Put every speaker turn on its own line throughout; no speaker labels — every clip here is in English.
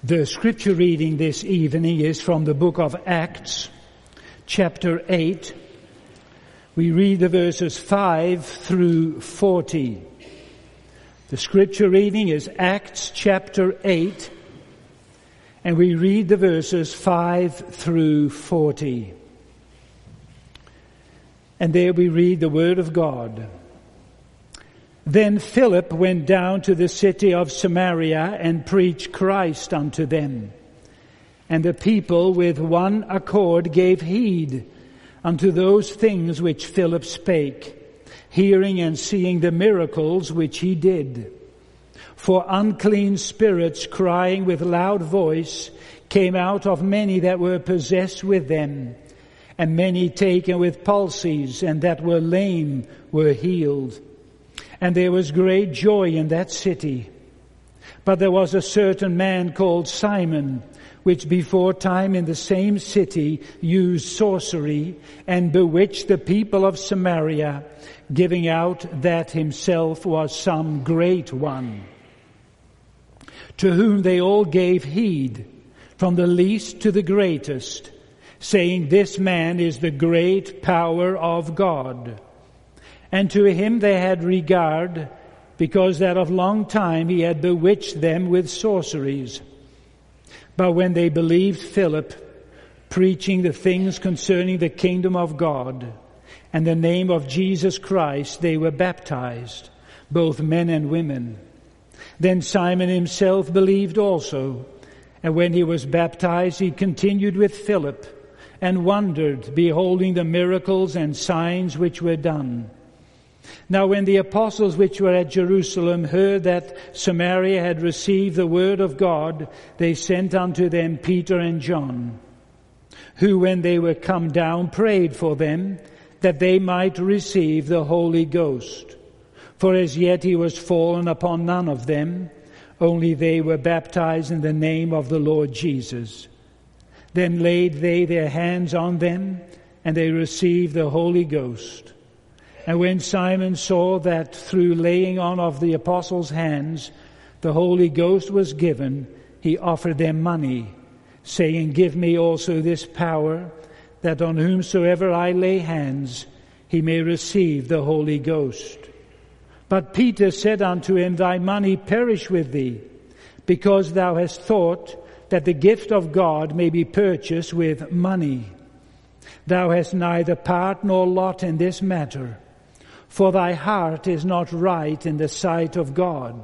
The scripture reading this evening is from the book of Acts, chapter 8. We read the verses 5 through 40. The scripture reading is Acts chapter 8, and we read the verses 5 through 40. And there we read the word of God. Then Philip went down to the city of Samaria and preached Christ unto them. And the people with one accord gave heed unto those things which Philip spake, hearing and seeing the miracles which he did. For unclean spirits, crying with loud voice, came out of many that were possessed with them, and many taken with palsies, and that were lame were healed. And there was great joy in that city. But there was a certain man called Simon, which before time in the same city used sorcery, and bewitched the people of Samaria, giving out that himself was some great one. To whom they all gave heed, from the least to the greatest, saying, This man is the great power of God. And to him they had regard, because that of long time he had bewitched them with sorceries. But when they believed Philip, preaching the things concerning the kingdom of God, and the name of Jesus Christ, they were baptized, both men and women. Then Simon himself believed also, and when he was baptized, he continued with Philip, and wondered, beholding the miracles and signs which were done. Now when the apostles which were at Jerusalem heard that Samaria had received the word of God, they sent unto them Peter and John, who when they were come down prayed for them, that they might receive the Holy Ghost. For as yet he was fallen upon none of them, only they were baptized in the name of the Lord Jesus. Then laid they their hands on them, and they received the Holy Ghost. And when Simon saw that through laying on of the apostles' hands the Holy Ghost was given, he offered them money, saying, Give me also this power, that on whomsoever I lay hands, he may receive the Holy Ghost. But Peter said unto him, Thy money perish with thee, because thou hast thought that the gift of God may be purchased with money. Thou hast neither part nor lot in this matter, for thy heart is not right in the sight of God.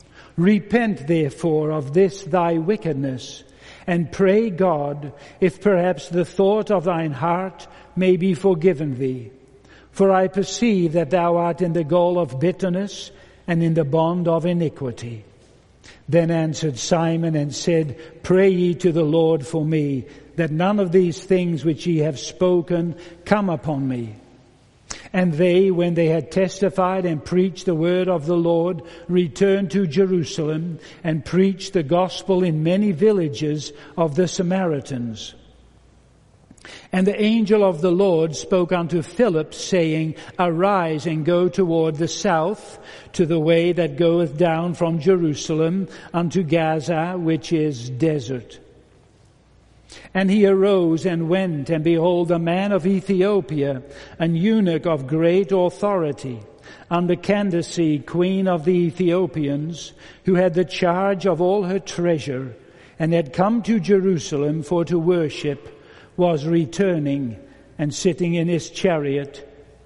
Repent therefore of this thy wickedness, and pray God, if perhaps the thought of thine heart may be forgiven thee. For I perceive that thou art in the gall of bitterness, and in the bond of iniquity. Then answered Simon and said, Pray ye to the Lord for me, that none of these things which ye have spoken come upon me. And they, when they had testified and preached the word of the Lord, returned to Jerusalem and preached the gospel in many villages of the Samaritans. And the angel of the Lord spoke unto Philip, saying, Arise and go toward the south, to the way that goeth down from Jerusalem unto Gaza, which is desert. And he arose and went, and behold, a man of Ethiopia, an eunuch of great authority, under Candace, queen of the Ethiopians, who had the charge of all her treasure, and had come to Jerusalem for to worship, was returning, and sitting in his chariot,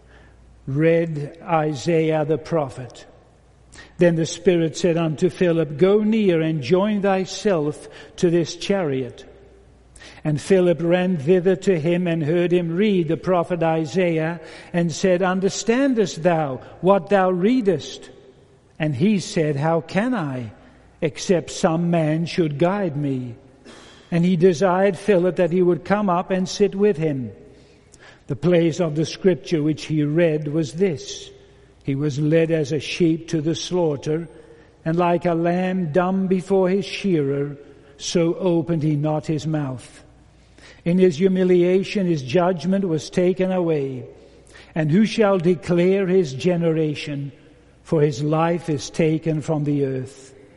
read Isaiah the prophet. Then the Spirit said unto Philip, Go near and join thyself to this chariot. And Philip ran thither to him and heard him read the prophet Isaiah, and said, Understandest thou what thou readest? And he said, How can I, except some man should guide me? And he desired Philip that he would come up and sit with him. The place of the scripture which he read was this: He was led as a sheep to the slaughter, and like a lamb dumb before his shearer, so opened he not his mouth. In his humiliation his judgment was taken away. And who shall declare his generation? For his life is taken from the earth.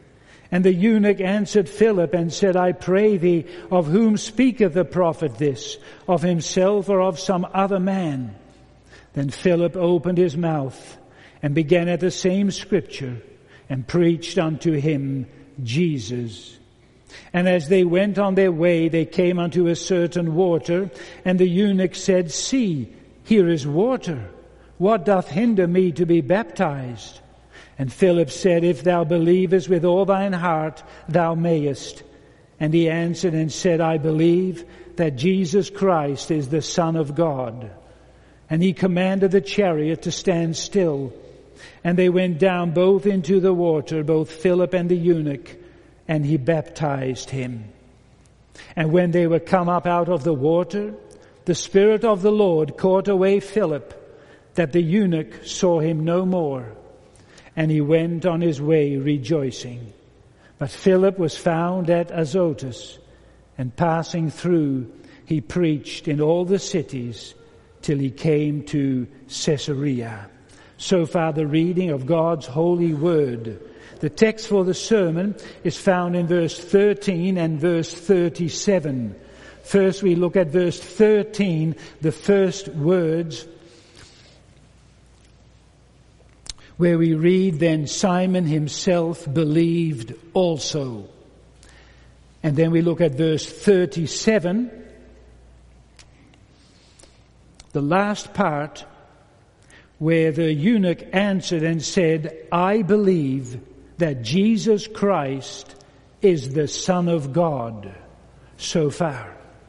And the eunuch answered Philip and said, I pray thee, of whom speaketh the prophet this, of himself or of some other man? Then Philip opened his mouth and began at the same scripture and preached unto him Jesus. And as they went on their way, they came unto a certain water, and the eunuch said, See, here is water. What doth hinder me to be baptized? And Philip said, If thou believest with all thine heart, thou mayest. And he answered and said, I believe that Jesus Christ is the Son of God. And he commanded the chariot to stand still. And they went down both into the water, both Philip and the eunuch, and he baptized him. And when they were come up out of the water, the Spirit of the Lord caught away Philip, that the eunuch saw him no more. And he went on his way rejoicing. But Philip was found at Azotus, and passing through, he preached in all the cities till he came to Caesarea. So far the reading of God's holy word. The text for the sermon is found in verse 13 and verse 37. First we look at verse 13, the first words, where we read, Then Simon himself believed also. And then we look at verse 37, the last part, where the eunuch answered and said, I believe that Jesus Christ is the Son of God. So far.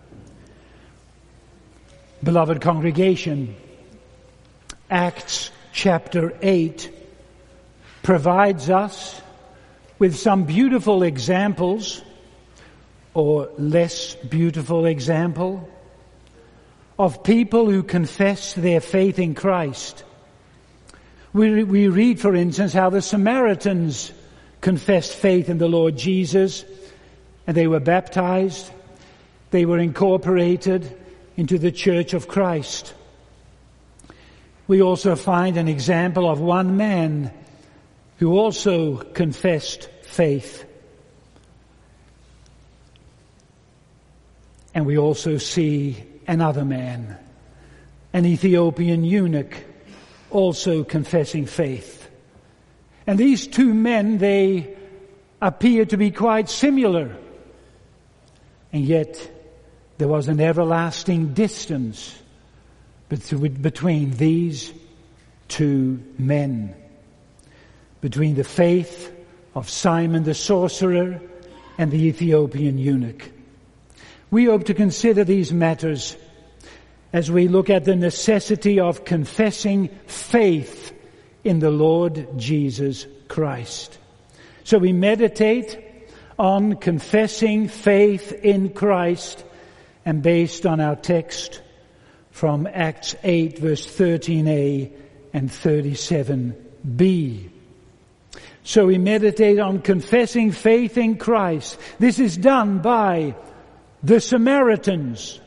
Beloved congregation, Acts chapter 8 provides us with some beautiful examples, or less beautiful example, of people who confess their faith in Christ. We read, for instance, how the Samaritans confessed faith in the Lord Jesus, and they were baptized. They were incorporated into the Church of Christ. We also find an example of one man who also confessed faith. And we also see another man, an Ethiopian eunuch, also confessing faith. And these two men, they appear to be quite similar. And yet there was an everlasting distance between these two men, between the faith of Simon the sorcerer and the Ethiopian eunuch. We hope to consider these matters as we look at the necessity of confessing faith in the Lord Jesus Christ. So we meditate on confessing faith in Christ, and based on our text from Acts 8 verse 13a and 37b. So we meditate on confessing faith in Christ. This is done by the Samaritans.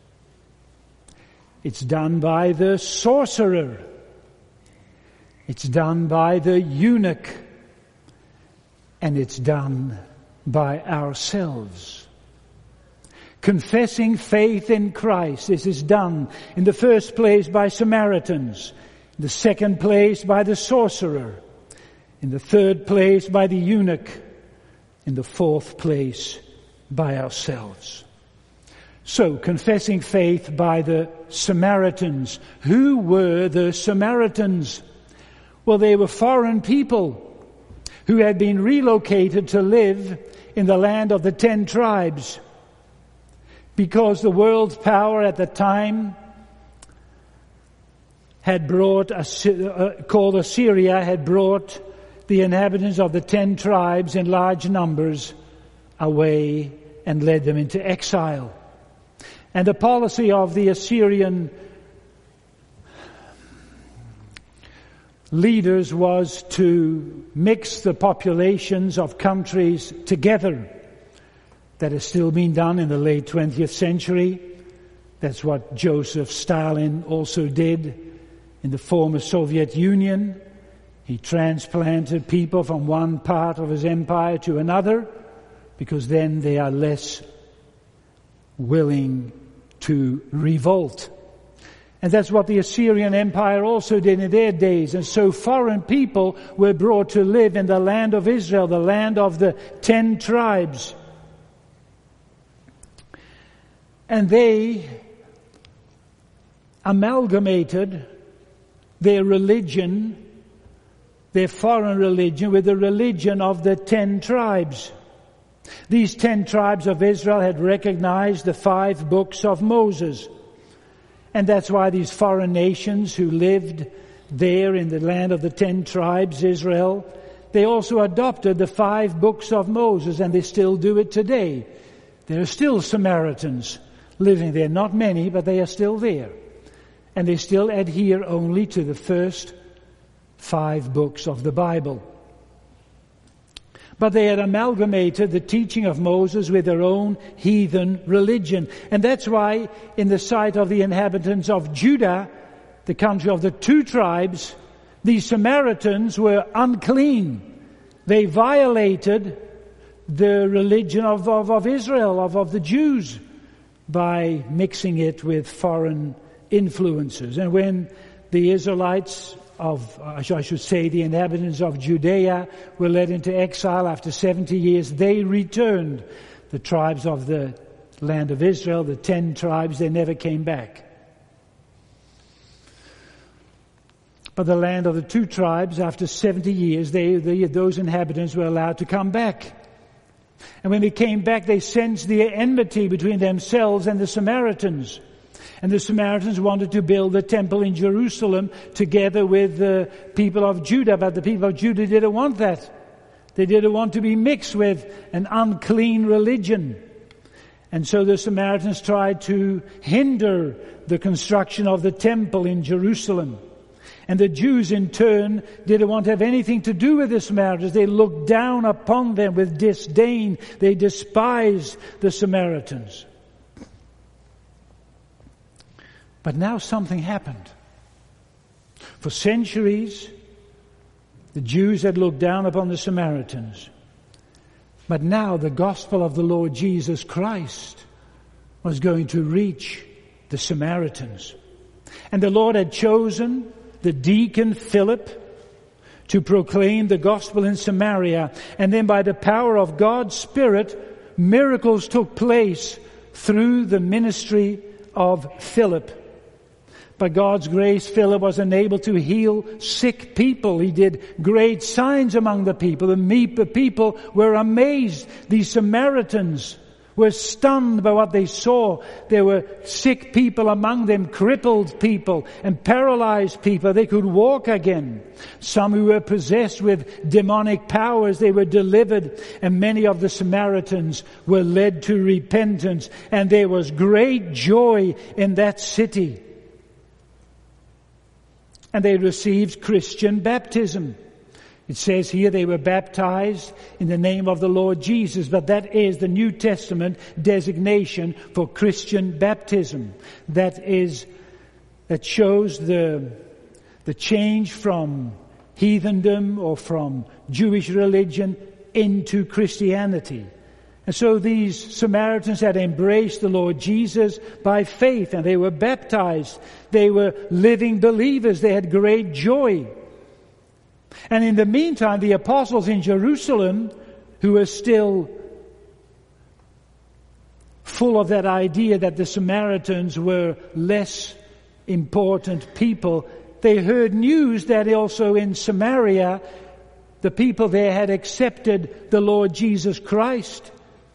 It's done by the sorcerer. It's done by the eunuch. And it's done by ourselves. Confessing faith in Christ. This is done in the first place by Samaritans. In the second place by the sorcerer. In the third place by the eunuch. In the fourth place by ourselves. So, confessing faith by the Samaritans. Who were the Samaritans? Well, they were foreign people who had been relocated to live in the land of the 10 tribes. Because the world's power at the time had brought, called Assyria, had brought the inhabitants of the 10 tribes in large numbers away and led them into exile. And the policy of the Assyrian leaders was to mix the populations of countries together. That has still been done in the late 20th century. That's what Joseph Stalin also did in the former Soviet Union. He transplanted people from one part of his empire to another, because then they are less willing to revolt. And that's what the Assyrian Empire also did in their days. And so foreign people were brought to live in the land of Israel, the land of the 10 tribes. And they amalgamated their religion, their foreign religion, with the religion of the 10 tribes. These 10 tribes of Israel had recognized the 5 books of Moses. And that's why these foreign nations who lived there in the land of the 10 tribes, Israel, they also adopted the 5 books of Moses, and they still do it today. There are still Samaritans living there. Not many, but they are still there. And they still adhere only to the first 5 books of the Bible. But they had amalgamated the teaching of Moses with their own heathen religion. And that's why, in the sight of the inhabitants of Judah, the country of the 2 tribes, these Samaritans were unclean. They violated the religion of Israel, of the Jews, by mixing it with foreign influences. And when the Israelites the inhabitants of Judea were led into exile after 70 years, they returned. The tribes of the land of Israel, the 10 tribes, they never came back. But the land of the 2 tribes, after 70 years, those inhabitants were allowed to come back. And when they came back, they sensed the enmity between themselves and the Samaritans. And the Samaritans wanted to build the temple in Jerusalem together with the people of Judah, but the people of Judah didn't want that. They didn't want to be mixed with an unclean religion. And so the Samaritans tried to hinder the construction of the temple in Jerusalem. And the Jews in turn didn't want to have anything to do with the Samaritans. They looked down upon them with disdain. They despised the Samaritans. But now something happened. For centuries, the Jews had looked down upon the Samaritans. But now the gospel of the Lord Jesus Christ was going to reach the Samaritans. And the Lord had chosen the deacon Philip to proclaim the gospel in Samaria. And then by the power of God's Spirit, miracles took place through the ministry of Philip. By God's grace, Philip was enabled to heal sick people. He did great signs among the people. The people were amazed. These Samaritans were stunned by what they saw. There were sick people among them, crippled people and paralyzed people. They could walk again. Some who were possessed with demonic powers, they were delivered. And many of the Samaritans were led to repentance. And there was great joy in that city. And they received Christian baptism. It says here they were baptized in the name of the Lord Jesus, but that is the New Testament designation for Christian baptism. That shows the change from heathendom or from Jewish religion into Christianity. And so these Samaritans had embraced the Lord Jesus by faith, and they were baptized. They were living believers. They had great joy. And in the meantime, the apostles in Jerusalem, who were still full of that idea that the Samaritans were less important people, they heard news that also in Samaria, the people there had accepted the Lord Jesus Christ.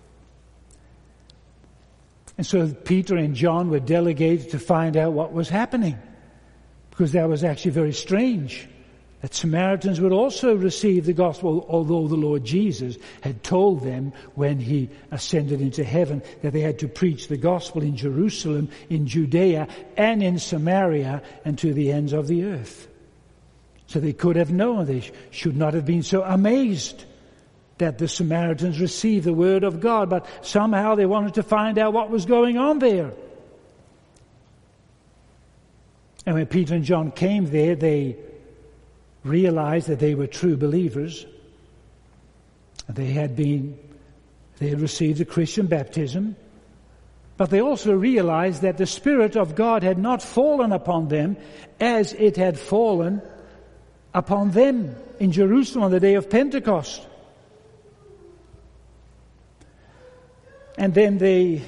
And so Peter and John were delegated to find out what was happening, because that was actually very strange, that Samaritans would also receive the gospel, although the Lord Jesus had told them when he ascended into heaven that they had to preach the gospel in Jerusalem, in Judea, and in Samaria, and to the ends of the earth. So they could have known. They should not have been so amazed that the Samaritans received the word of God, but somehow they wanted to find out what was going on there. And when Peter and John came there, they realized that they were true believers. They had received a Christian baptism, but they also realized that the Spirit of God had not fallen upon them as it had fallen upon them in Jerusalem on the day of Pentecost. And then they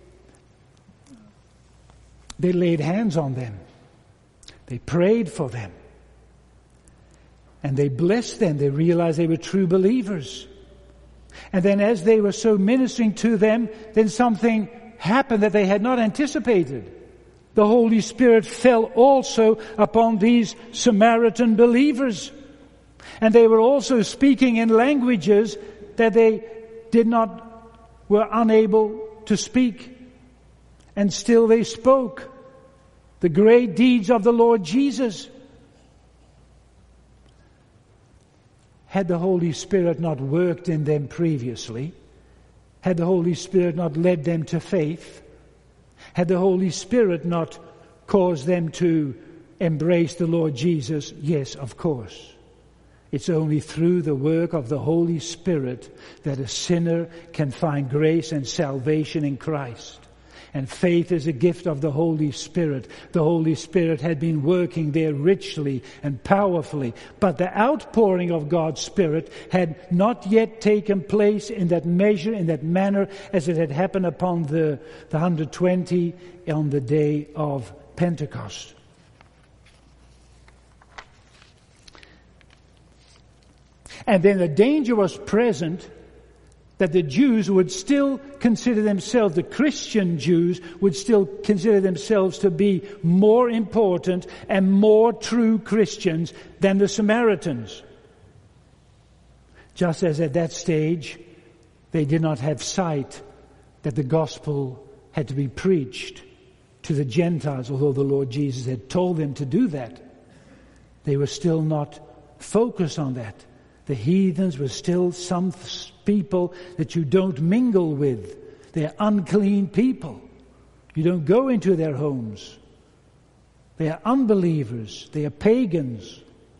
laid hands on them. They prayed for them. And they blessed them. They realized they were true believers. And then as they were so ministering to them, then something happened that they had not anticipated. The Holy Spirit fell also upon these Samaritan believers. And they were also speaking in languages that they were unable to speak. And still they spoke the great deeds of the Lord Jesus. Had the Holy Spirit not worked in them previously, had the Holy Spirit not led them to faith, had the Holy Spirit not caused them to embrace the Lord Jesus, yes, of course. It's only through the work of the Holy Spirit that a sinner can find grace and salvation in Christ. And faith is a gift of the Holy Spirit. The Holy Spirit had been working there richly and powerfully. But the outpouring of God's Spirit had not yet taken place in that measure, in that manner, as it had happened upon the 120 on the day of Pentecost. And then the danger was present that the Jews would still consider themselves, the Christian Jews would still consider themselves to be more important and more true Christians than the Samaritans. Just as at that stage, they did not have sight that the gospel had to be preached to the Gentiles, although the Lord Jesus had told them to do that. They were still not focused on that. The heathens were still some people that you don't mingle with. They're unclean people. You don't go into their homes. They are unbelievers. They are pagans.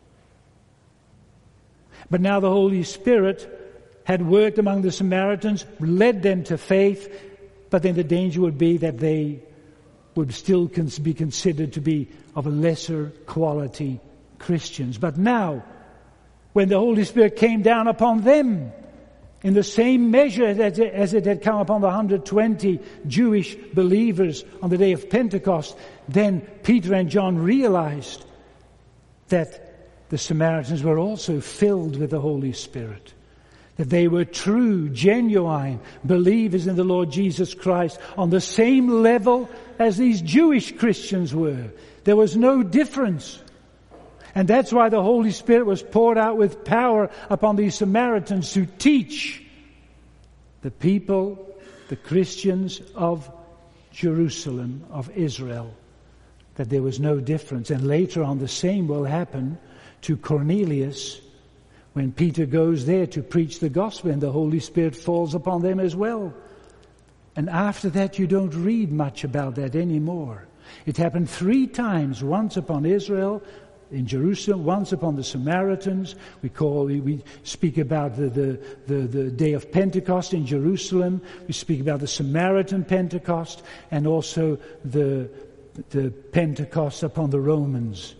But now the Holy Spirit had worked among the Samaritans, led them to faith, but then the danger would be that they would still be considered to be of a lesser quality Christians. But now, when the Holy Spirit came down upon them in the same measure as it had come upon the 120 Jewish believers on the day of Pentecost, then Peter and John realized that the Samaritans were also filled with the Holy Spirit, that they were true, genuine believers in the Lord Jesus Christ on the same level as these Jewish Christians were. There was no difference. And that's why the Holy Spirit was poured out with power upon these Samaritans to teach the people, the Christians of Jerusalem, of Israel, that there was no difference. And later on the same will happen to Cornelius when Peter goes there to preach the gospel and the Holy Spirit falls upon them as well. And after that you don't read much about that anymore. It happened 3 times, once upon Israel, in Jerusalem, once upon the Samaritans. We speak about the day of Pentecost in Jerusalem. We speak about the Samaritan Pentecost and also the Pentecost upon the Romans.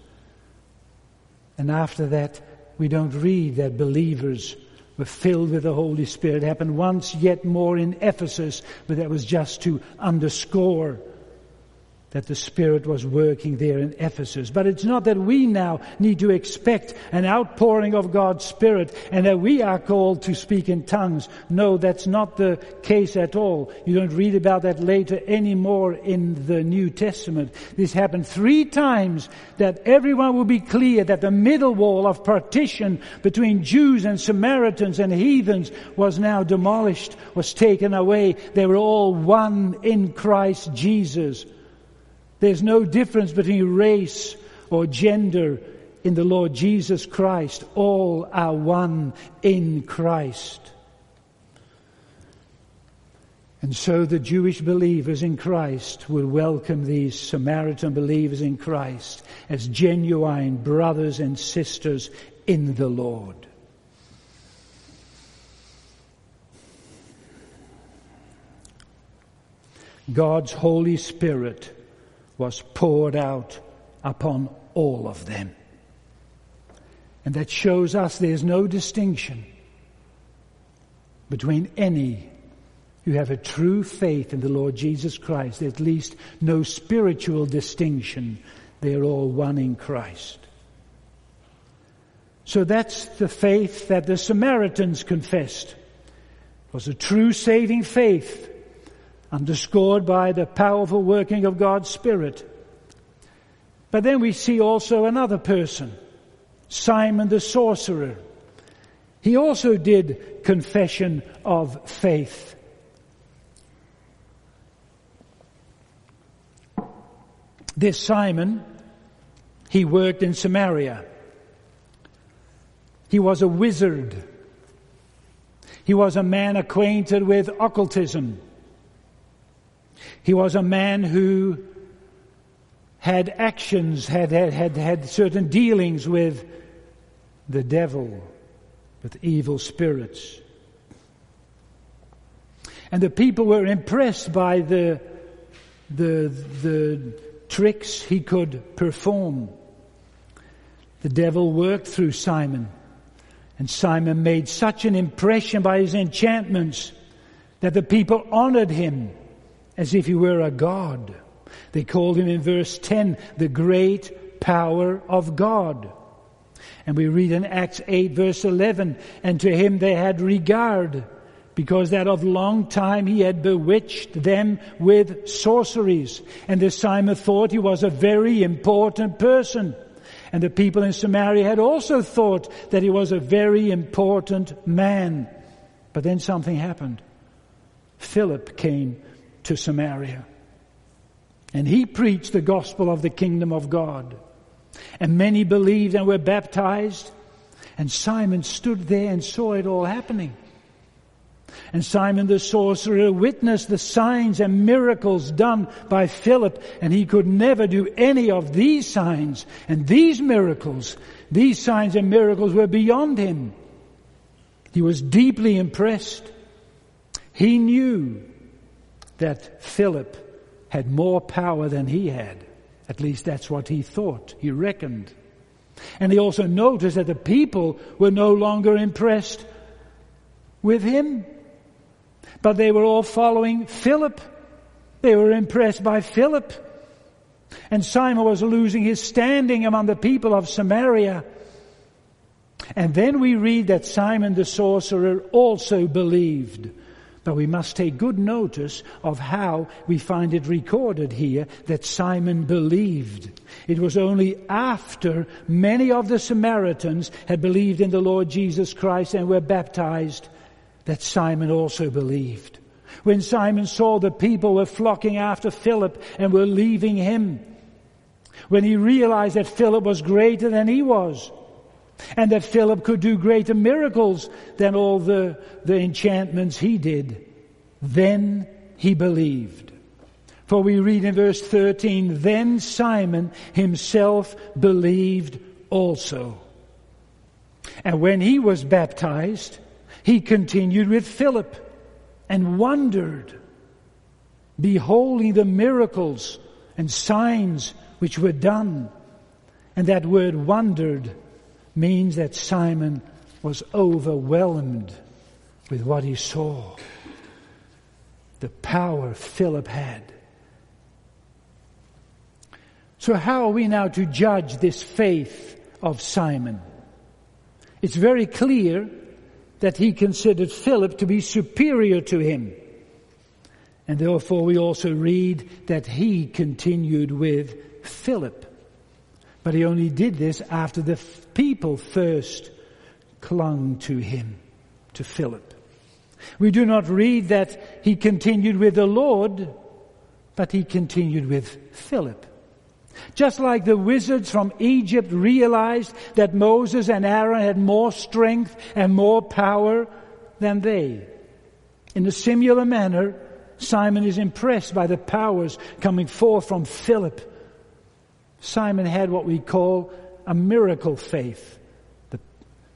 And after that, we don't read that believers were filled with the Holy Spirit. It happened once yet more in Ephesus, but that was just to underscore that the Spirit was working there in Ephesus. But it's not that we now need to expect an outpouring of God's Spirit and that we are called to speak in tongues. No, that's not the case at all. You don't read about that later anymore in the New Testament. This happened 3 times that everyone will be clear that the middle wall of partition between Jews and Samaritans and heathens was now demolished, was taken away. They were all one in Christ Jesus. There's no difference between race or gender in the Lord Jesus Christ. All are one in Christ. And so the Jewish believers in Christ will welcome these Samaritan believers in Christ as genuine brothers and sisters in the Lord. God's Holy Spirit was poured out upon all of them. And that shows us there's no distinction between any who have a true faith in the Lord Jesus Christ, at least no spiritual distinction. They're all one in Christ. So that's the faith that the Samaritans confessed. It was a true saving faith, underscored by the powerful working of God's Spirit. But then we see also another person, Simon the sorcerer. He also did confession of faith. This Simon, he worked in Samaria. He was a wizard. He was a man acquainted with occultism. He was a man who had actions, had certain dealings with the devil, with evil spirits. And the people were impressed by the tricks he could perform. The devil worked through Simon, and Simon made such an impression by his enchantments that the people honored him as if he were a god. They called him in verse 10, the great power of God. And we read in Acts 8 verse 11, and to him they had regard, because that of long time he had bewitched them with sorceries. And this Simon thought he was a very important person. And the people in Samaria had also thought that he was a very important man. But then something happened. Philip came to Samaria, and he preached the gospel of the kingdom of God. And many believed and were baptized. And Simon stood there and saw it all happening. And Simon the sorcerer witnessed the signs and miracles done by Philip, and he could never do any of these signs and these miracles. These signs and miracles were beyond him. He was deeply impressed. He knew that Philip had more power than he had. At least that's what he thought, he reckoned. And he also noticed that the people were no longer impressed with him, but they were all following Philip. They were impressed by Philip. And Simon was losing his standing among the people of Samaria. And then we read that Simon the sorcerer also believed. But we must take good notice of how we find it recorded here that Simon believed. It was only after many of the Samaritans had believed in the Lord Jesus Christ and were baptized that Simon also believed. When Simon saw the people were flocking after Philip and were leaving him, when he realized that Philip was greater than he was, and that Philip could do greater miracles than all the enchantments he did, then he believed. For we read in verse 13, then Simon himself believed also. And when he was baptized, he continued with Philip and wondered, beholding the miracles and signs which were done. And that word wondered means that Simon was overwhelmed with what he saw. The power Philip had. So how are we now to judge this faith of Simon? It's very clear that he considered Philip to be superior to him. And therefore we also read that he continued with Philip. But he only did this after the people first clung to him, to Philip. We do not read that he continued with the Lord, but he continued with Philip. Just like the wizards from Egypt realized that Moses and Aaron had more strength and more power than they. In a similar manner, Simon is impressed by the powers coming forth from Philip. Simon had what we call a miracle faith.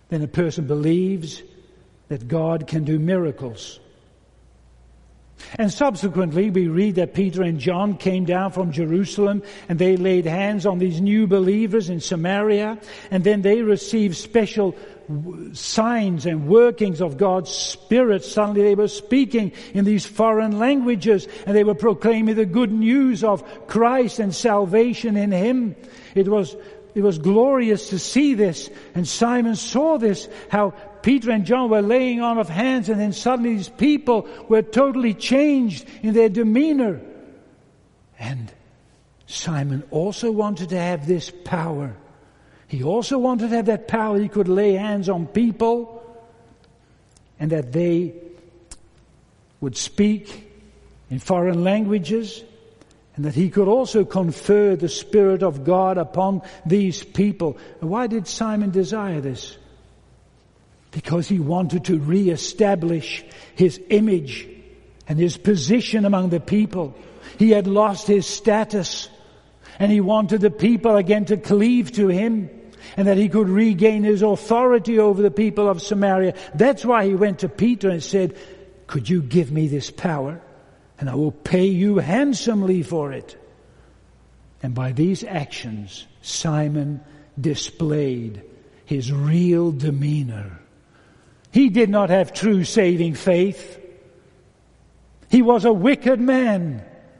then a person believes that God can do miracles. And subsequently, we read that Peter and John came down from Jerusalem and they laid hands on these new believers in Samaria, and then they received special signs and workings of God's Spirit. Suddenly they were speaking in these foreign languages and they were proclaiming the good news of Christ and salvation in Him. It was glorious to see this, and Simon saw this, how Peter and John were laying on of hands, and then suddenly these people were totally changed in their demeanor. And Simon also wanted to have this power. He also wanted to have that power. He could lay hands on people and that they would speak in foreign languages, and that he could also confer the Spirit of God upon these people. And why did Simon desire this? Because he wanted to reestablish his image and his position among the people. He had lost his status, and he wanted the people again to cleave to him, and that he could regain his authority over the people of Samaria. That's why he went to Peter and said, "Could you give me this power? And I will pay you handsomely for it." And by these actions, Simon displayed his real demeanor. He did not have true saving faith. He was a wicked man.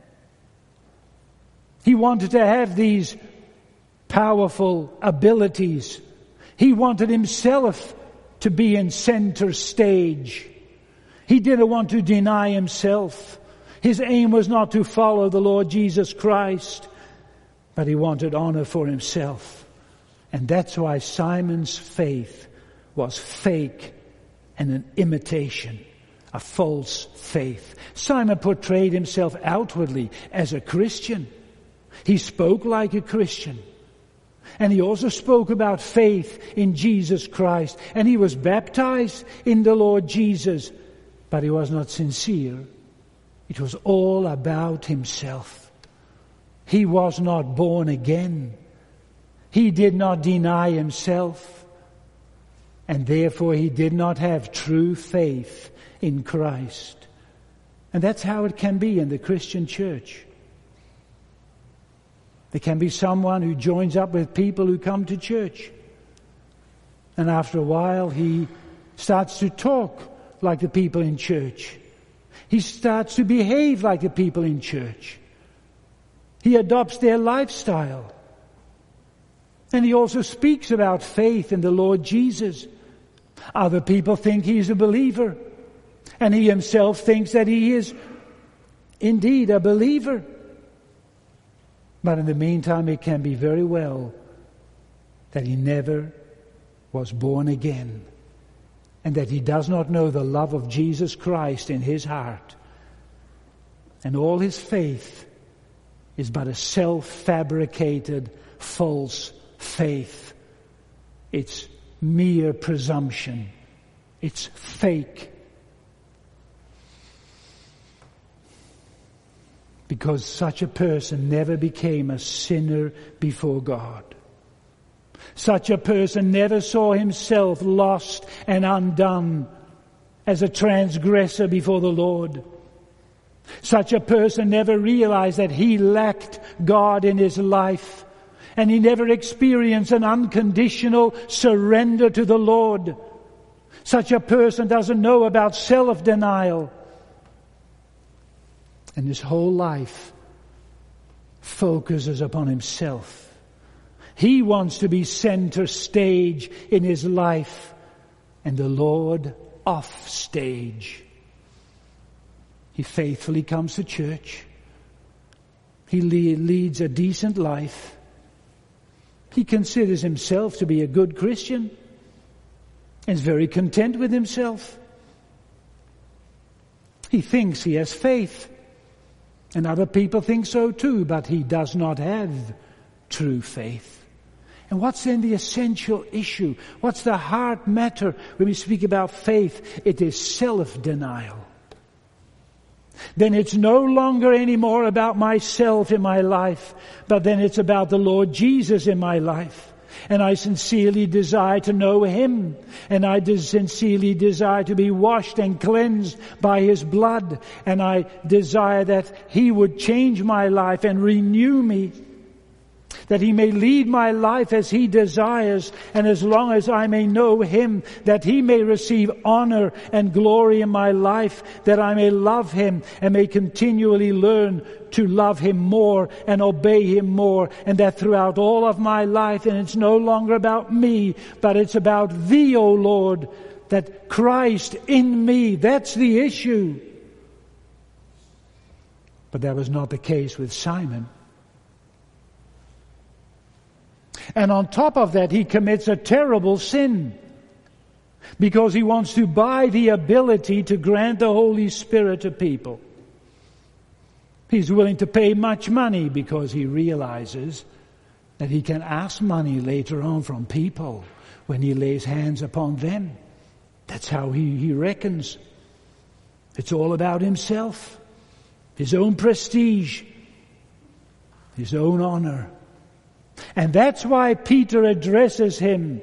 He wanted to have these powerful abilities. He wanted himself to be in center stage. He didn't want to deny himself. His aim was not to follow the Lord Jesus Christ, but he wanted honor for himself. And that's why Simon's faith was fake and an imitation, a false faith. Simon portrayed himself outwardly as a Christian. He spoke like a Christian. And he also spoke about faith in Jesus Christ. And he was baptized in the Lord Jesus, but he was not sincere. It was all about himself. He was not born again. He did not deny himself. And therefore he did not have true faith in Christ. And that's how it can be in the Christian church. There can be someone who joins up with people who come to church. And after a while he starts to talk like the people in church. He starts to behave like the people in church. He adopts their lifestyle. And he also speaks about faith in the Lord Jesus. Other people think he's a believer, and he himself thinks that he is indeed a believer. But in the meantime, it can be very well that he never was born again, and that he does not know the love of Jesus Christ in his heart. And all his faith is but a self-fabricated, false faith. It's mere presumption. It's fake. Because such a person never became a sinner before God. Such a person never saw himself lost and undone as a transgressor before the Lord. Such a person never realized that he lacked God in his life, and he never experienced an unconditional surrender to the Lord. Such a person doesn't know about self-denial. And his whole life focuses upon himself. He wants to be center stage in his life, and the Lord off stage. He faithfully comes to church. He leads a decent life. He considers himself to be a good Christian and is very content with himself. He thinks he has faith, and other people think so too, but he does not have true faith. And what's then the essential issue? What's the heart matter when we speak about faith? It is self-denial. Then it's no longer anymore about myself in my life, but then it's about the Lord Jesus in my life. And I sincerely desire to know Him. And I sincerely desire to be washed and cleansed by His blood. And I desire that He would change my life and renew me. That He may lead my life as He desires, and as long as I may know Him, that He may receive honor and glory in my life, that I may love Him and may continually learn to love Him more and obey Him more, and that throughout all of my life, and it's no longer about me, but it's about Thee, O Lord, that Christ in me, that's the issue. But that was not the case with Simon. And on top of that, he commits a terrible sin because he wants to buy the ability to grant the Holy Spirit to people. He's willing to pay much money because he realizes that he can ask money later on from people when he lays hands upon them. That's how he reckons. It's all about himself, his own prestige, his own honor. And that's why Peter addresses him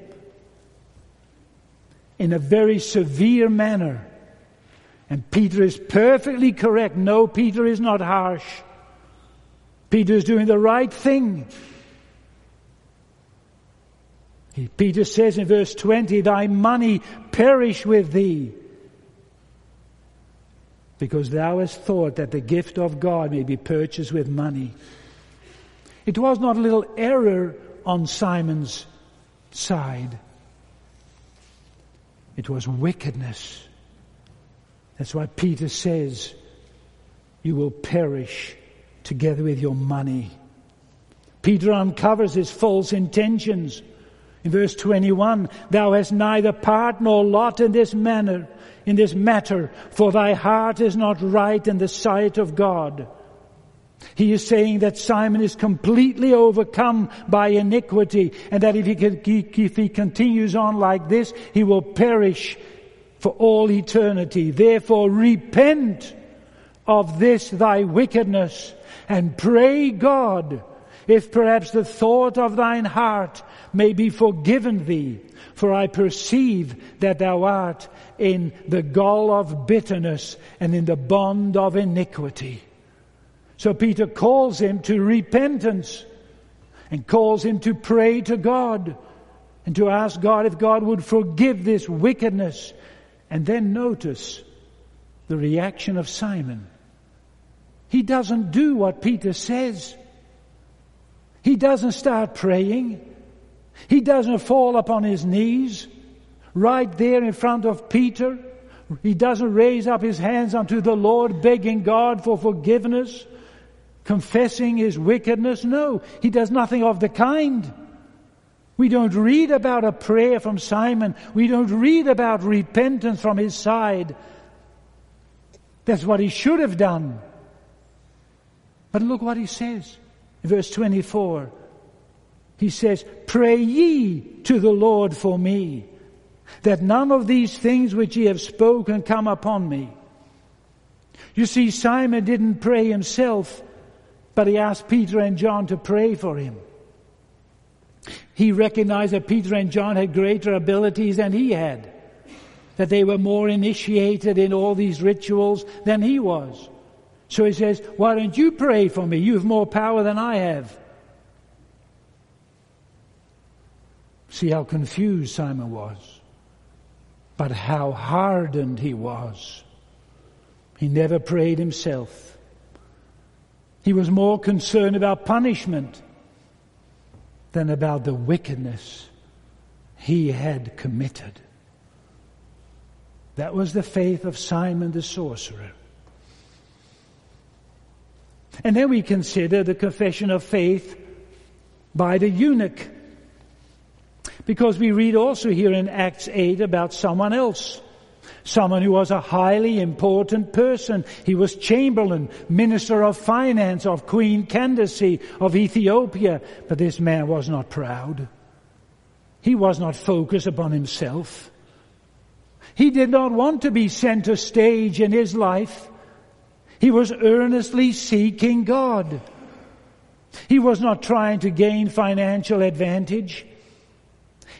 in a very severe manner. And Peter is perfectly correct. No, Peter is not harsh. Peter is doing the right thing. Peter says in verse 20, "Thy money perish with thee, because thou hast thought that the gift of God may be purchased with money." It was not a little error on Simon's side. It was wickedness. That's why Peter says, "You will perish together with your money." Peter uncovers his false intentions. In verse 21, "Thou hast neither part nor lot in this matter, for thy heart is not right in the sight of God." He is saying that Simon is completely overcome by iniquity, and that if he continues on like this, he will perish for all eternity. Therefore repent of this thy wickedness, and pray God, if perhaps the thought of thine heart may be forgiven thee. For I perceive that thou art in the gall of bitterness and in the bond of iniquity. So Peter calls him to repentance and calls him to pray to God and to ask God if God would forgive this wickedness. And then notice the reaction of Simon. He doesn't do what Peter says. He doesn't start praying. He doesn't fall upon his knees right there in front of Peter. He doesn't raise up his hands unto the Lord, begging God for forgiveness, confessing his wickedness. No, he does nothing of the kind. We don't read about a prayer from Simon. We don't read about repentance from his side. That's what he should have done. But look what he says in verse 24. He says, "Pray ye to the Lord for me, that none of these things which ye have spoken come upon me." You see, Simon didn't pray himself, but he asked Peter and John to pray for him. He recognized that Peter and John had greater abilities than he had, that they were more initiated in all these rituals than he was. So he says, "Why don't you pray for me? You have more power than I have." See how confused Simon was, but how hardened he was. He never prayed himself. He was more concerned about punishment than about the wickedness he had committed. That was the faith of Simon the sorcerer. And then we consider the confession of faith by the eunuch. Because we read also here in Acts 8 about someone else. Someone who was a highly important person. He was chamberlain, minister of finance of Queen Candace of Ethiopia. But this man was not proud. He was not focused upon himself. He did not want to be center stage in his life. He was earnestly seeking God. He was not trying to gain financial advantage.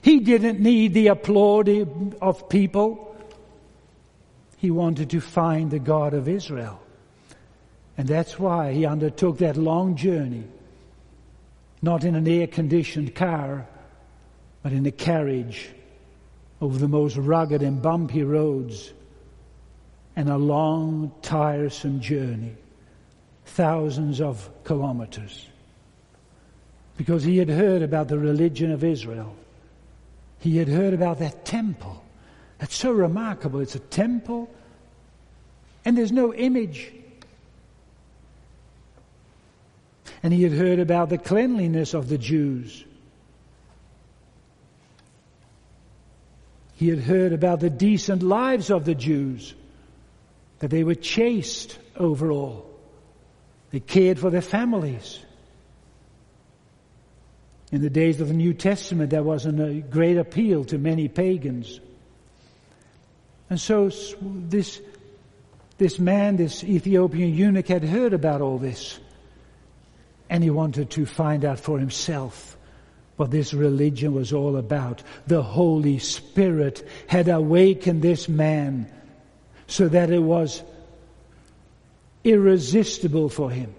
He didn't need the applause of people. He wanted to find the God of Israel. And that's why he undertook that long journey, not in an air-conditioned car, but in a carriage over the most rugged and bumpy roads, and a long, tiresome journey, thousands of kilometers. Because he had heard about the religion of Israel. He had heard about that temple. That's so remarkable. It's a temple, and there's no image. And he had heard about the cleanliness of the Jews. He had heard about the decent lives of the Jews, that they were chaste overall. They cared for their families. In the days of the New Testament, there wasn't a great appeal to many pagans. And so this man, this Ethiopian eunuch, had heard about all this. And he wanted to find out for himself what this religion was all about. The Holy Spirit had awakened this man so that it was irresistible for him.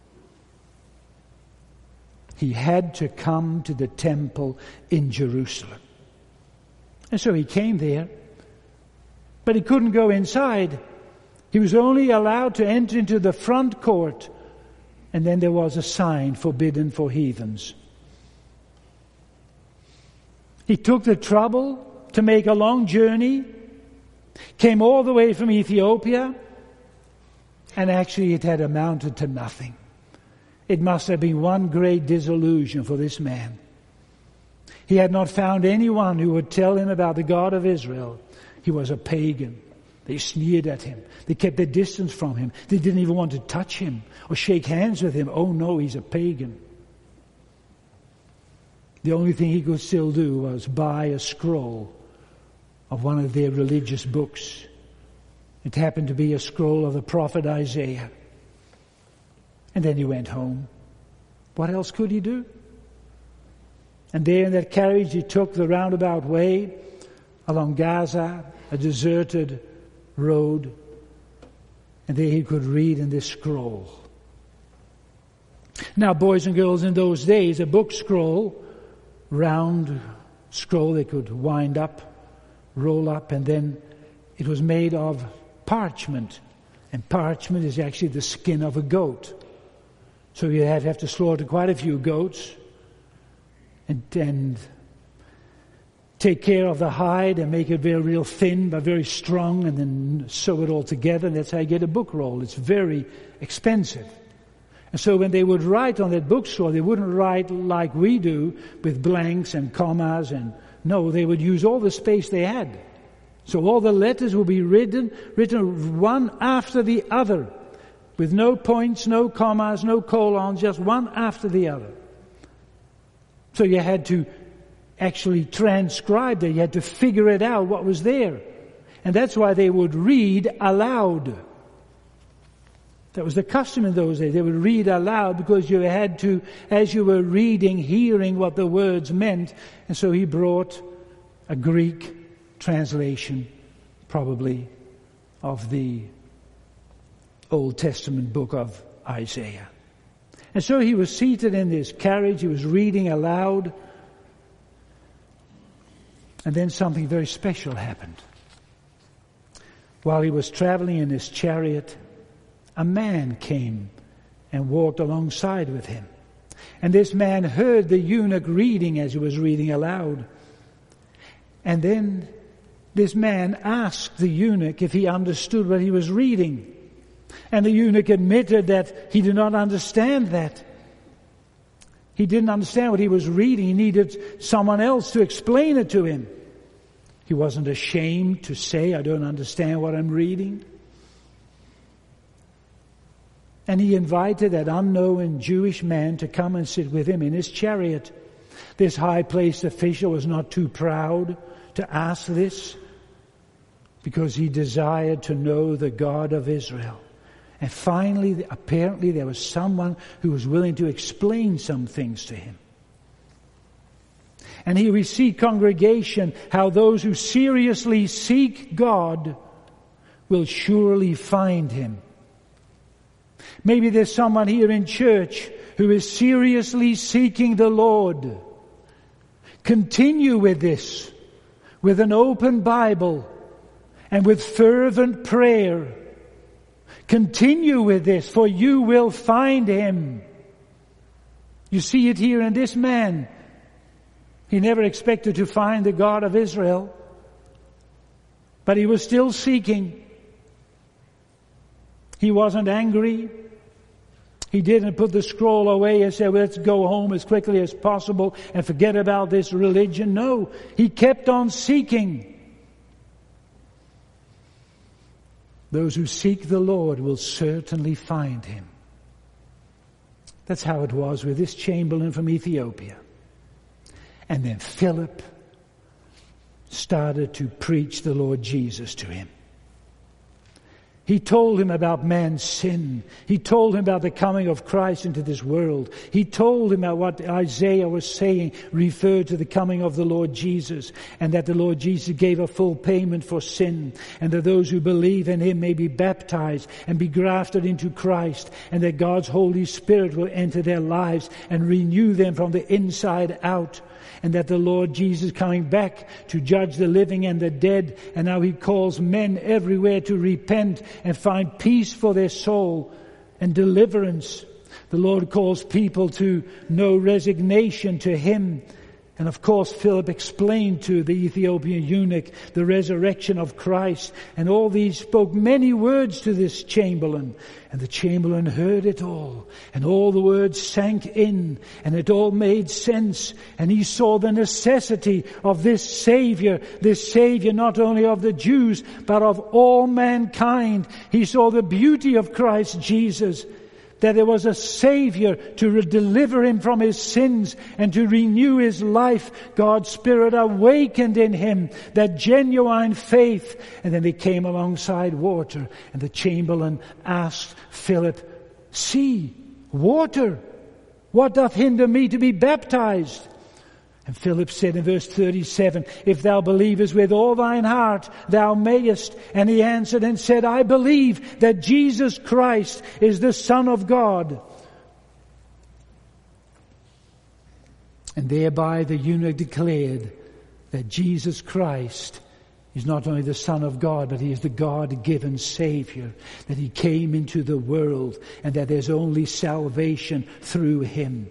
He had to come to the temple in Jerusalem. And so he came there, but he couldn't go inside. He was only allowed to enter into the front court, and then there was a sign, forbidden for heathens. He took the trouble to make a long journey, came all the way from Ethiopia, and actually it had amounted to nothing. It must have been one great disillusion for this man. He had not found anyone who would tell him about the God of Israel. He was a pagan. They sneered at him. They kept their distance from him. They didn't even want to touch him or shake hands with him. Oh no, he's a pagan. The only thing he could still do was buy a scroll of one of their religious books. It happened to be a scroll of the prophet Isaiah. And then he went home. What else could he do? And there in that carriage he took the roundabout way along Gaza, a deserted road. And there he could read in this scroll. Now, boys and girls, in those days, a book scroll, round scroll they could wind up, roll up, and then it was made of parchment. And parchment is actually the skin of a goat. So you have to slaughter quite a few goats and take care of the hide and make it very real thin but very strong, and then sew it all together, and that's how you get a book roll. It's very expensive. And so when they would write on that book scroll, they wouldn't write like we do with blanks and commas, and no, they would use all the space they had. So all the letters would be written one after the other, with no points, no commas, no colons, just one after the other. So you had to actually transcribe that. You had to figure it out what was there. And that's why they would read aloud. That was the custom in those days. They would read aloud because you had to, as you were reading, hearing what the words meant. And so he brought a Greek translation, probably, of the Old Testament book of Isaiah. And so he was seated in this carriage. He was reading aloud. And then something very special happened. While he was traveling in his chariot, a man came and walked alongside with him. And this man heard the eunuch reading as he was reading aloud. And then this man asked the eunuch if he understood what he was reading. And the eunuch admitted that he did not understand that. He didn't understand what he was reading. He needed someone else to explain it to him. He wasn't ashamed to say, I don't understand what I'm reading. And he invited that unknown Jewish man to come and sit with him in his chariot. This high-placed official was not too proud to ask this, because he desired to know the God of Israel. And finally, apparently there was someone who was willing to explain some things to him. And here we see, congregation, how those who seriously seek God will surely find Him. Maybe there's someone here in church who is seriously seeking the Lord. Continue with this, with an open Bible and with fervent prayer. Continue with this, for you will find Him. You see it here in this man. He never expected to find the God of Israel, but he was still seeking. He wasn't angry. He didn't put the scroll away and say, well, let's go home as quickly as possible and forget about this religion. No, he kept on seeking. Those who seek the Lord will certainly find Him. That's how it was with this chamberlain from Ethiopia. And then Philip started to preach the Lord Jesus to him. He told him about man's sin. He told him about the coming of Christ into this world. He told him about what Isaiah was saying referred to the coming of the Lord Jesus, and that the Lord Jesus gave a full payment for sin, and that those who believe in Him may be baptized and be grafted into Christ, and that God's Holy Spirit will enter their lives and renew them from the inside out. And that the Lord Jesus coming back to judge the living and the dead, and now He calls men everywhere to repent and find peace for their soul and deliverance. The Lord calls people to know resignation to Him. And of course, Philip explained to the Ethiopian eunuch the resurrection of Christ. And all these spoke many words to this chamberlain. And the chamberlain heard it all. And all the words sank in. And it all made sense. And he saw the necessity of this Savior not only of the Jews, but of all mankind. He saw the beauty of Christ Jesus. That there was a Savior to deliver him from his sins and to renew his life. God's Spirit awakened in him that genuine faith. And then they came alongside water. And the chamberlain asked Philip, "See, water. What doth hinder me to be baptized?" And Philip said in verse 37, "If thou believest with all thine heart, thou mayest." And he answered and said, "I believe that Jesus Christ is the Son of God." And thereby the eunuch declared that Jesus Christ is not only the Son of God, but He is the God-given Savior, that He came into the world, and that there's only salvation through Him.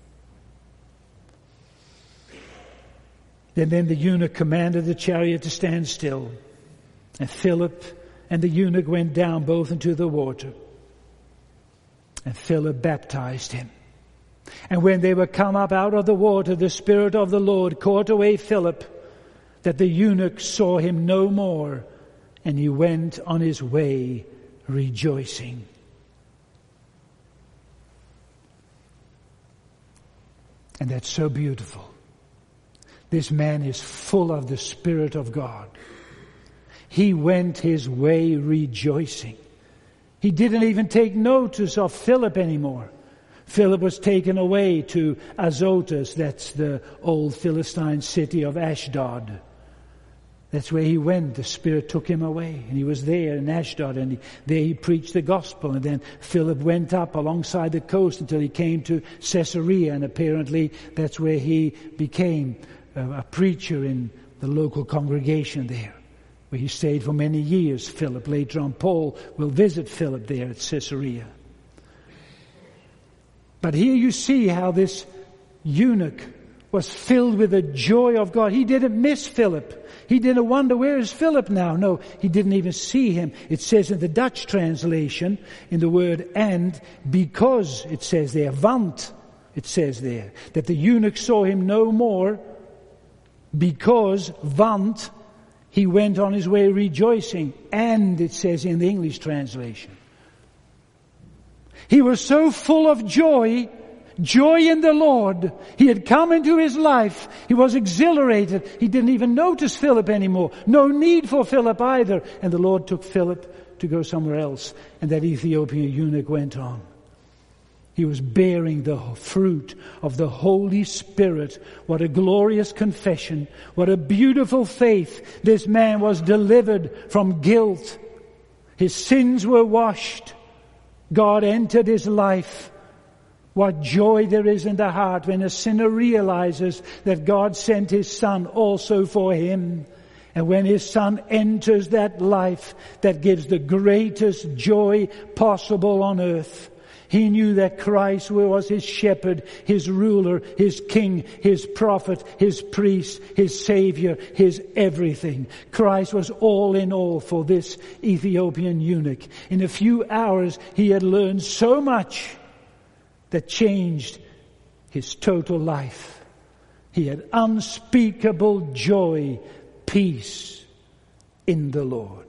And then the eunuch commanded the chariot to stand still. And Philip and the eunuch went down both into the water. And Philip baptized him. And when they were come up out of the water, the Spirit of the Lord caught away Philip, that the eunuch saw him no more, and he went on his way rejoicing. And that's so beautiful. This man is full of the Spirit of God. He went his way rejoicing. He didn't even take notice of Philip anymore. Philip was taken away to Azotus, that's the old Philistine city of Ashdod. That's where he went. The Spirit took him away, and he was there in Ashdod, and there he preached the gospel. And then Philip went up alongside the coast until he came to Caesarea, and apparently that's where he became a preacher in the local congregation there, where he stayed for many years. Philip, later on, Paul will visit Philip there at Caesarea. But here you see how this eunuch was filled with the joy of God. He didn't miss Philip. He didn't wonder, where is Philip now? No, he didn't even see him. It says in the Dutch translation, in the word "and," because it says there, "want," it says there, that the eunuch saw him no more, because, want, he went on his way rejoicing. And it says in the English translation. He was so full of joy in the Lord. He had come into his life. He was exhilarated. He didn't even notice Philip anymore. No need for Philip either. And the Lord took Philip to go somewhere else. And that Ethiopian eunuch went on. He was bearing the fruit of the Holy Spirit. What a glorious confession. What a beautiful faith. This man was delivered from guilt. His sins were washed. God entered his life. What joy there is in the heart when a sinner realizes that God sent his Son also for him. And when his Son enters that life, that gives the greatest joy possible on earth. He knew that Christ was his shepherd, his ruler, his king, his prophet, his priest, his savior, his everything. Christ was all in all for this Ethiopian eunuch. In a few hours, he had learned so much that changed his total life. He had unspeakable joy, peace in the Lord.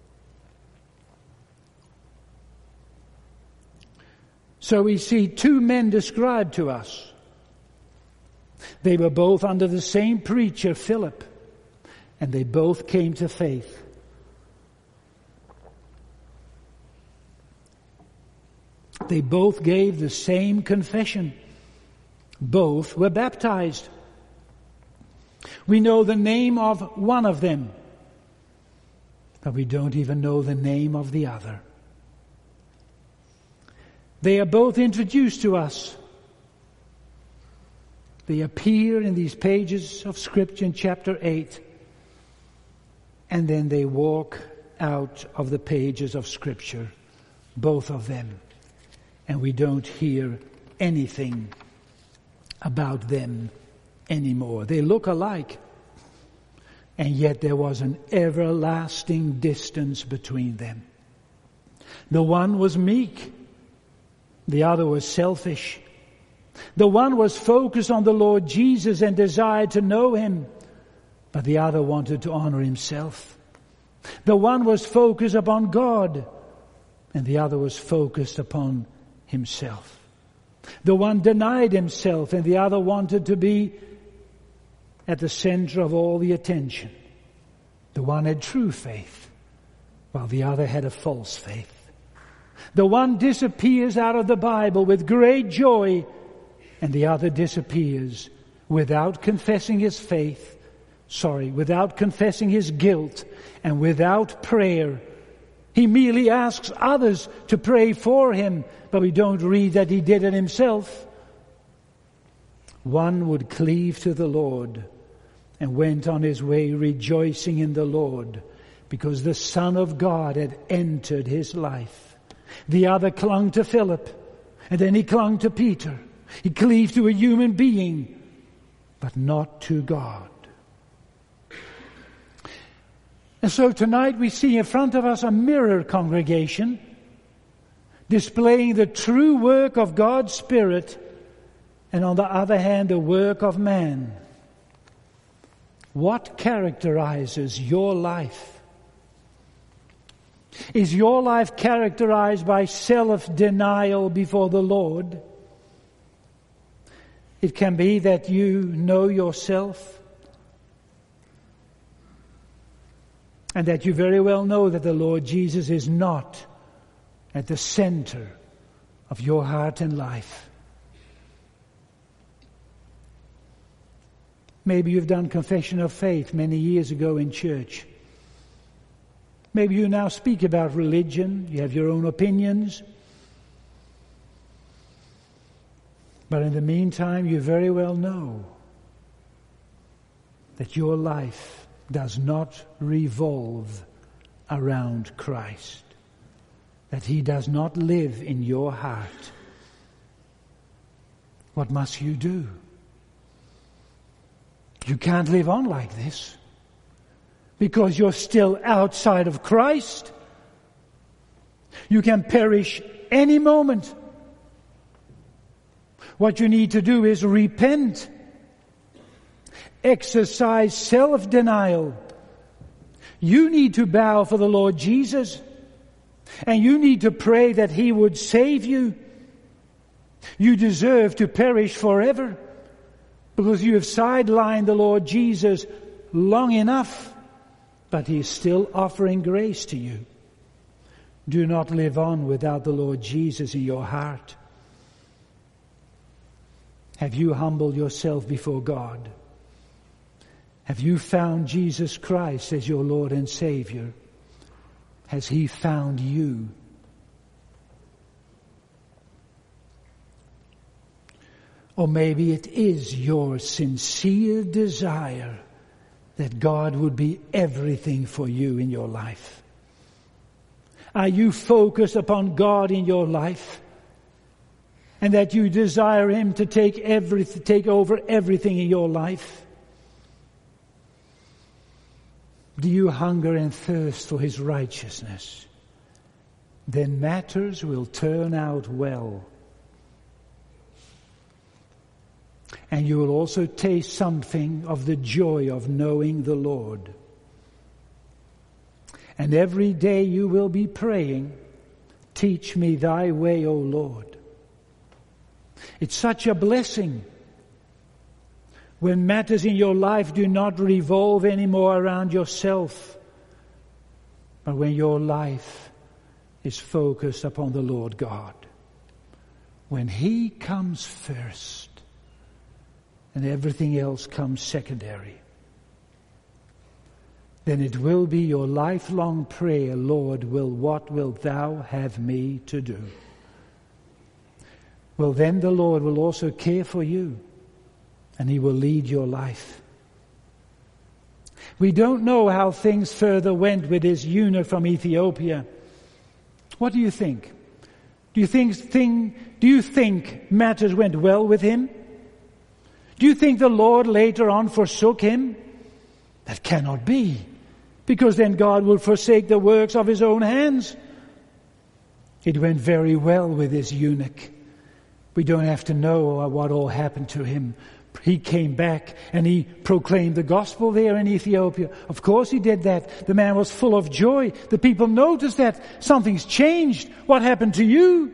So we see two men described to us. They were both under the same preacher, Philip, and they both came to faith. They both gave the same confession. Both were baptized. We know the name of one of them, but we don't even know the name of the other. They are both introduced to us. They appear in these pages of Scripture in chapter 8, and then they walk out of the pages of Scripture, both of them, and we don't hear anything about them anymore. They look alike, and yet there was an everlasting distance between them. The one was meek. The other was selfish. The one was focused on the Lord Jesus and desired to know him, but the other wanted to honor himself. The one was focused upon God, and the other was focused upon himself. The one denied himself, and the other wanted to be at the center of all the attention. The one had true faith, while the other had a false faith. The one disappears out of the Bible with great joy, and the other disappears without confessing his without confessing his guilt, and without prayer. He merely asks others to pray for him, but we don't read that he did it himself. One would cleave to the Lord and went on his way rejoicing in the Lord because the Son of God had entered his life. The other clung to Philip, and then he clung to Peter. He cleaved to a human being, but not to God. And so tonight we see in front of us a mirror congregation displaying the true work of God's Spirit, and on the other hand, the work of man. What characterizes your life? Is your life characterized by self-denial before the Lord? It can be that you know yourself, and that you very well know that the Lord Jesus is not at the center of your heart and life. Maybe you've done confession of faith many years ago in church. Maybe you now speak about religion. You have your own opinions. But in the meantime, you very well know that your life does not revolve around Christ. That he does not live in your heart. What must you do? You can't live on like this, because you're still outside of Christ. You can perish any moment. What you need to do is repent. Exercise self-denial. You need to bow for the Lord Jesus. And you need to pray that he would save you. You deserve to perish forever, because you have sidelined the Lord Jesus long enough. But he is still offering grace to you. Do not live on without the Lord Jesus in your heart. Have you humbled yourself before God? Have you found Jesus Christ as your Lord and Savior? Has He found you? Or maybe it is your sincere desire that God would be everything for you in your life. Are you focused upon God in your life? And that you desire Him to take over everything in your life? Do you hunger and thirst for His righteousness? Then matters will turn out well. And you will also taste something of the joy of knowing the Lord. And every day you will be praying, "Teach me thy way, O Lord." It's such a blessing when matters in your life do not revolve anymore around yourself, but when your life is focused upon the Lord God. When He comes first, and everything else comes secondary. Then it will be your lifelong prayer, "Lord, what wilt thou have me to do?" Well, then the Lord will also care for you, and He will lead your life. We don't know how things further went with this eunuch from Ethiopia. What do you think? Do you think matters went well with him? Do you think the Lord later on forsook him? That cannot be, because then God will forsake the works of His own hands. It went very well with this eunuch. We don't have to know what all happened to him. He came back and he proclaimed the gospel there in Ethiopia. Of course he did that. The man was full of joy. The people noticed that something's changed. What happened to you?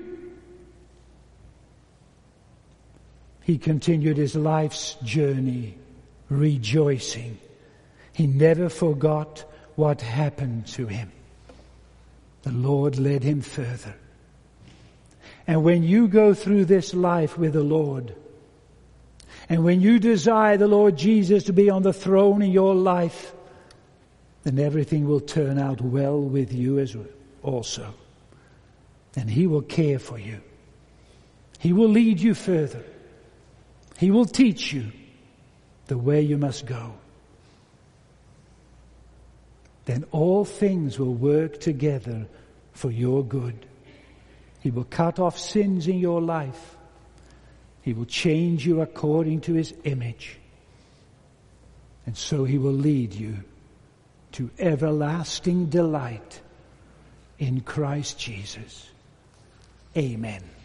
He continued his life's journey rejoicing. He never forgot what happened to him. The Lord led him further. And when you go through this life with the Lord, and when you desire the Lord Jesus to be on the throne in your life, then everything will turn out well with you as also. And He will care for you. He will lead you further. He will teach you the way you must go. Then all things will work together for your good. He will cut off sins in your life. He will change you according to His image. And so He will lead you to everlasting delight in Christ Jesus. Amen.